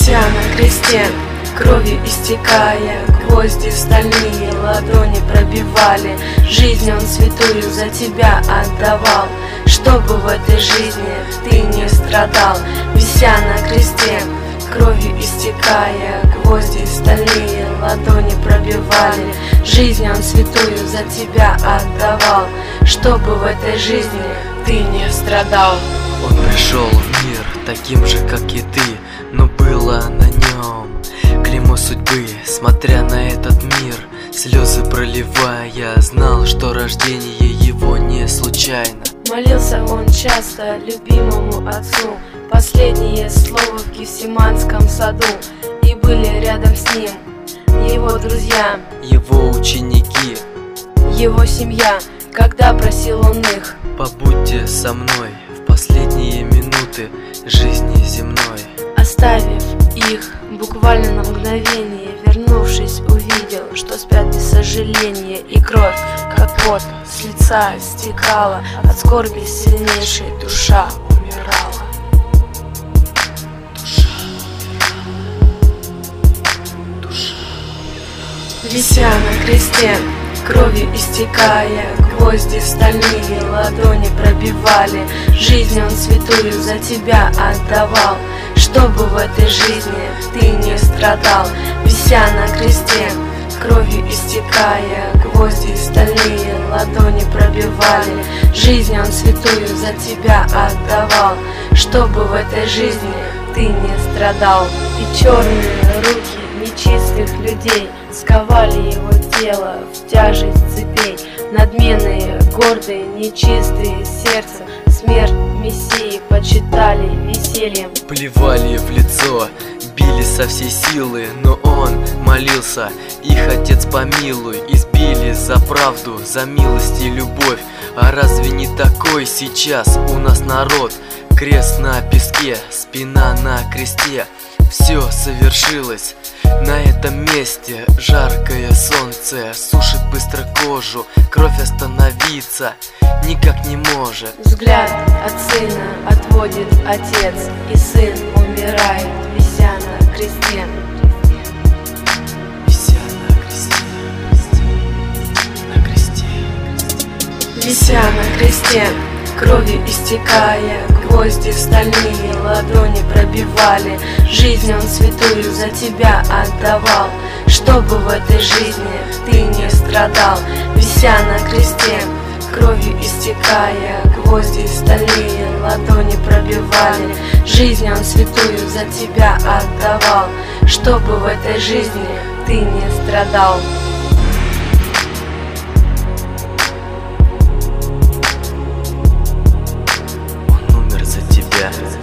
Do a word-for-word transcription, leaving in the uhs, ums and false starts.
Вися на кресте, кровью истекая, гвозди стальные ладони пробивали. Жизнь он святую за тебя отдавал, чтобы в этой жизни ты не страдал. Вися на кресте, кровью истекая, гвозди стальные ладони пробивали. Жизнь он святую за тебя отдавал, чтобы в этой жизни ты не страдал. Он пришел в мир таким же, как и ты, но было на нем клеймо судьбы. Смотря на этот мир, слезы проливая, знал, что рождение его не случайно. Молился он часто любимому отцу, последнее слово в Гефсиманском саду. И были рядом с ним его друзья, его ученики, его семья. Когда просил он их: побудьте со мной в последние минуты жизни земной. Оставив их буквально на мгновение, вернувшись, увидел, что спят без сожаления. И кровь, как пот, с лица стекала, от скорби сильнейшей душа умирала. Душа умирала. Душа умирала. Вися на кресте, кровью истекая, гвозди стальные ладони пробивали. Жизнь он святую за тебя отдавал, чтобы в этой жизни ты не страдал. Вися на кресте, кровью истекая, гвозди стальные ладони пробивали. Жизнь он святую за тебя отдавал, чтобы в этой жизни ты не страдал. И черные руки нечистых людей сковали его тело в тяжесть цепей. Надменные, гордые, нечистые сердца смерть Мессии почитали весельем. Плевали в лицо, били со всей силы, но он молился: их Отец помилуй. Избили за правду, за милость и любовь. А разве не такой сейчас у нас народ? Крест на песке, спина на кресте. Все совершилось на этом месте. Жаркое солнце сушит быстро кожу, кровь остановиться никак не может. Взгляд от сына отводит отец, и сын умирает, вися на кресте. Вися на кресте, на кресте. Вися на кресте, кровью истекая, гвозди стальные ладони пробивали. Жизнь он святую за тебя отдавал, чтобы в этой жизни ты не страдал. Вися на кресте, кровью истекая, гвозди стальные ладони пробивали. Жизнь он святую за тебя отдавал, чтобы в этой жизни ты не страдал. Он умер за тебя.